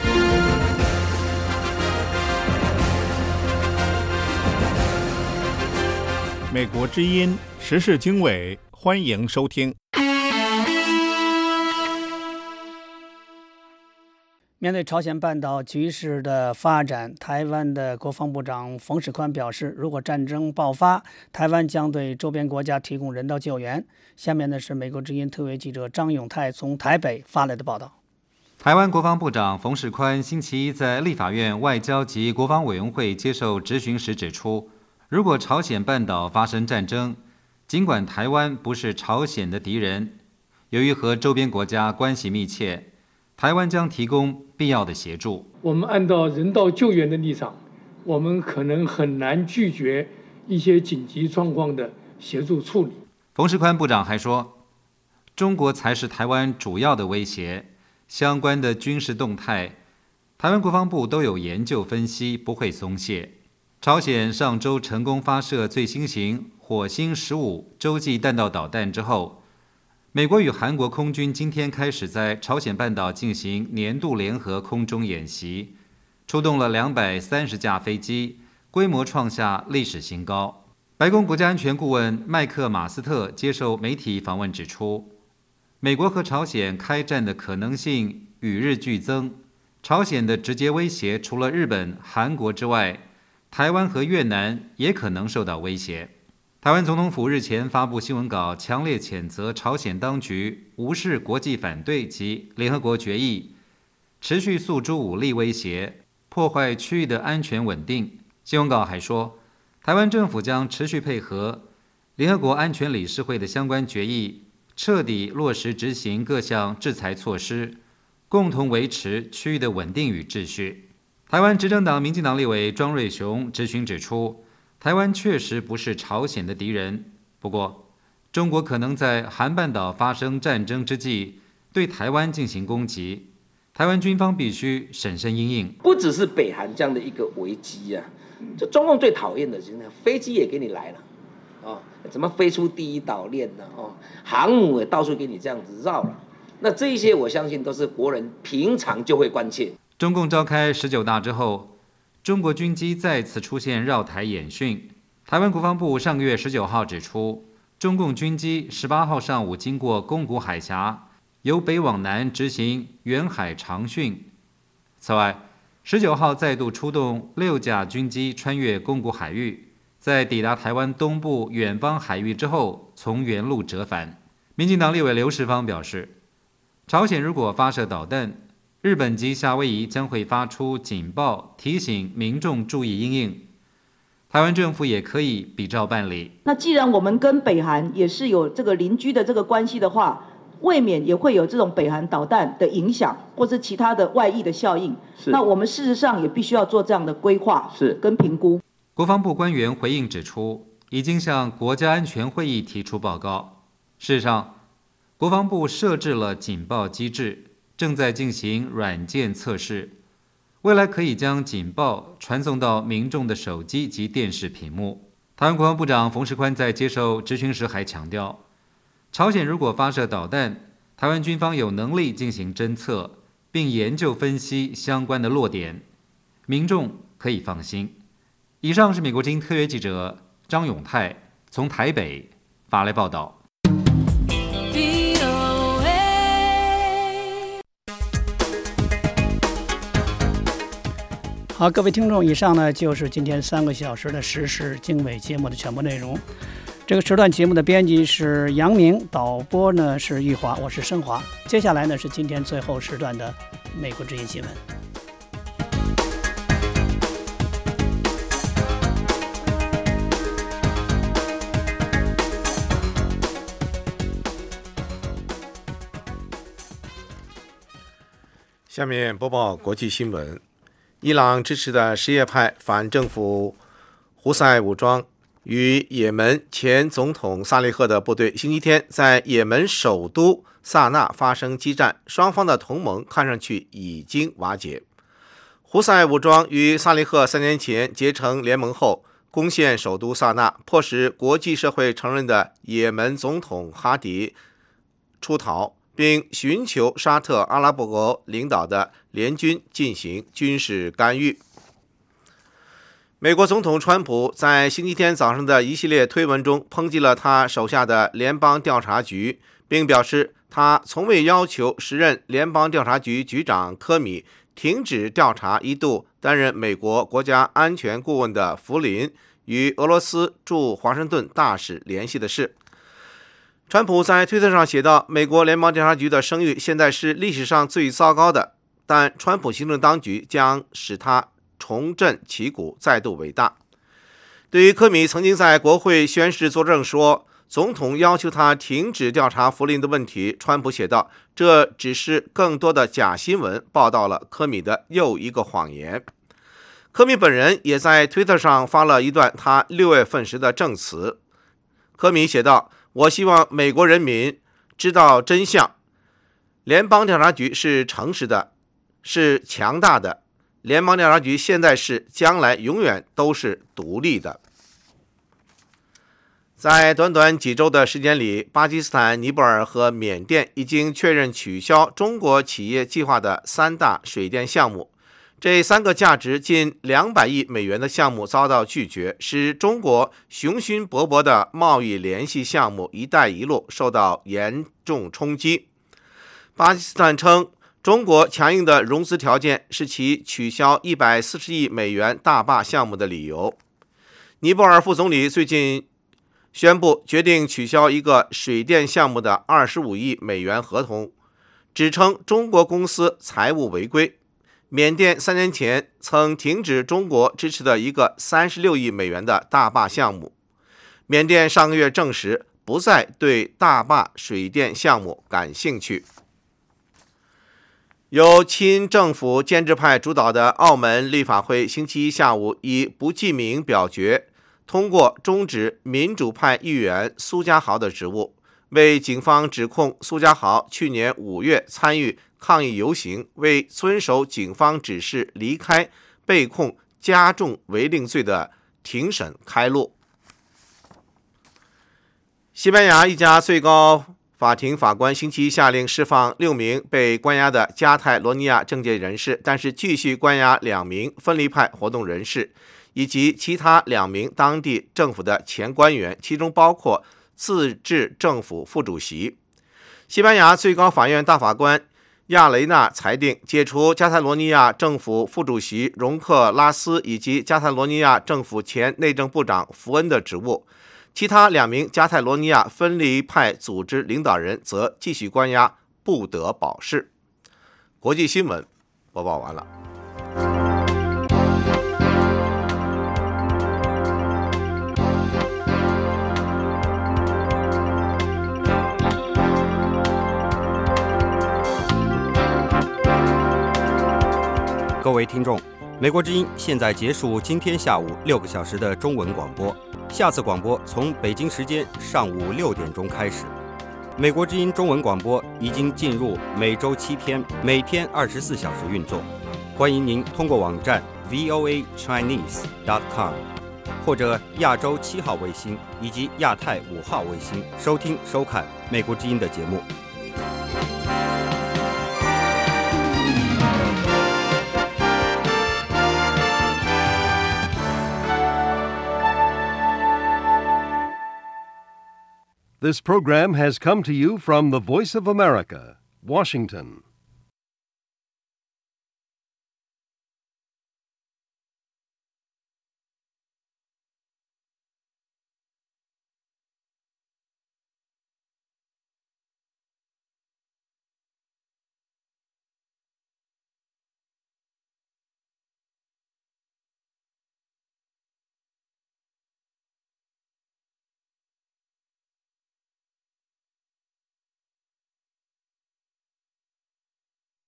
美国之音时事经纬，欢迎收听。 面对朝鲜半岛局势的发展，台湾的国防部长冯世宽表示，如果战争爆发，台湾将对周边国家提供人道救援。下面呢是美国之音特约记者张永泰从台北发来的报道。 台湾国防部长冯世宽星期一在立法院外交及国防委员会接受质询时指出，如果朝鲜半岛发生战争，尽管台湾不是朝鲜的敌人，由于和周边国家关系密切，台湾将提供必要的协助。 我们按照人道救援的立场，我们可能很难拒绝一些紧急状况的协助处理。 冯世宽部长还说，中国才是台湾主要的威胁，相关的军事动态，台湾国防部都有研究分析，不会松懈。朝鲜上周成功发射最新型火星十五洲际弹道导弹之后，美国与韩国空军今天开始在朝鲜半岛进行年度联合空中演习，出动了两百三十架飞机，规模创下历史新高。白宫国家安全顾问麦克马斯特接受媒体访问指出，美国和朝鲜开战的可能性与日俱增，朝鲜的直接威胁除了日本、韩国之外，台湾和越南也可能受到威胁。台湾总统府日前发布新闻稿，强烈谴责朝鲜当局无视国际反对及联合国决议，持续诉诸武力威胁，破坏区域的安全稳定。新闻稿还说，台湾政府将持续配合联合国安全理事会的相关决议，彻底落实执行各项制裁措施，共同维持区域的稳定与秩序。台湾执政党民进党立委庄瑞雄质询指出，台湾确实不是朝鲜的敌人，不过中国可能在韩半岛发生战争之际对台湾进行攻击，台湾军方必须审慎因应。 不只是北韩这样的一个危机啊，这中共最讨厌的就是飞机也给你来了，哦，怎么飞出第一岛链呢？哦，航母也到处给你这样子绕了，那这一些我相信都是国人平常就会关切。 中共召开十九大之后，中国军机再次出现绕台演训。台湾国防部上个月十九号指出，中共军机十八号上午经过宫古海峡，由北往南执行远海长训。此外，十九号再度出动六架军机穿越宫古海域，在抵达台湾东部远方海域之后，从原路折返。民进党立委刘世芳表示，朝鲜如果发射导弹，日本及夏威夷将会发出警报，提醒民众注意因应。台湾政府也可以比照办理。 那既然我们跟北韩也是有这个邻居的这个关系的话，未免也会有这种北韩导弹的影响，或是其他的外溢的效应。那我们事实上也必须要做这样的规划是跟评估。 国防部官员回应指出，已经向国家安全会议提出报告。事实上，国防部设置了警报机制，正在进行软件测试，未来可以将警报传送到民众的手机及电视屏幕。台湾国防部长冯世宽在接受质询时还强调，朝鲜如果发射导弹，台湾军方有能力进行侦测，并研究分析相关的落点，民众可以放心。以上是美国之音特约记者张永泰从台北发来报道。 好，各位听众，以上呢就是今天三个小时的时事经纬节目的全部内容。这个时段节目的编辑是杨明，导播呢是玉华，我是申华。接下来呢是今天最后时段的美国之音新闻。 下面播报国际新闻。伊朗支持的什叶派反政府胡塞武装与也门前总统萨利赫的部队星期天在也门首都萨那发生激战，双方的同盟看上去已经瓦解。胡塞武装与萨利赫三年前结成联盟后，攻陷首都萨那，迫使国际社会承认的也门总统哈迪出逃，并寻求沙特阿拉伯国领导的联军进行军事干预。美国总统川普在星期天早上的一系列推文中抨击了他手下的联邦调查局，并表示他从未要求时任联邦调查局局长科米停止调查一度担任美国国家安全顾问的福林与俄罗斯驻华盛顿大使联系的事。川普在推特上写道，美国联邦调查局的声誉现在是历史上最糟糕的，但川普行政当局将使他重振旗鼓，再度伟大。对于科米曾经在国会宣誓作证说总统要求他停止调查福林的问题，川普写道，这只是更多的假新闻报道了科米的又一个谎言。科米本人也在推特上发了一段他六月份时的证词。科米写道，我希望美国人民知道真相，联邦调查局是诚实的，是强大的，联邦调查局现在是，将来永远都是独立的。在短短几周的时间里，巴基斯坦、尼泊尔和缅甸已经确认取消中国企业计划的三大水电项目。这三个价值近两百亿美元的项目遭到拒绝，使中国雄心勃勃的贸易联系项目“一带一路”受到严重冲击。巴基斯坦称，中国强硬的融资条件是其取消一百四十亿美元大坝项目的理由。尼泊尔副总理最近宣布决定取消一个水电项目的二十五亿美元合同，指称中国公司财务违规。缅甸三年前曾停止中国支持的一个三十六亿美元的大坝项目。缅甸上个月证实不再对大坝水电项目感兴趣。由亲政府建制派主导的澳门立法会星期一下午以不记名表决通过终止民主派议员苏家豪的职务，为警方指控苏家豪去年五月参与抗议游行，未遵守警方指示离开，被控加重违令罪的庭审开路。西班牙一家最高法庭法官星期一下令释放六名被关押的加泰罗尼亚政界人士，但是继续关押两名分离派活动人士以及其他两名当地政府的前官员，其中包括自治政府副主席。西班牙最高法院大法官亚雷纳裁定解除加泰罗尼亚政府副主席容克拉斯以及加泰罗尼亚政府前内政部长福恩的职务，其他两名加泰罗尼亚分离派组织领导人则继续关押，不得保释。国际新闻播报完了。 各位听众，美国之音现在结束今天下午六个小时的中文广播，下次广播从北京时间上午六点钟开始。美国之音中文广播已经进入每周七天，每天二十四小时运作。欢迎您通过网站 v o a chinese dot com 或者亚洲七号卫星以及亚太五号卫星收听收看美国之音的节目。 This program has come to you from the Voice of America, Washington.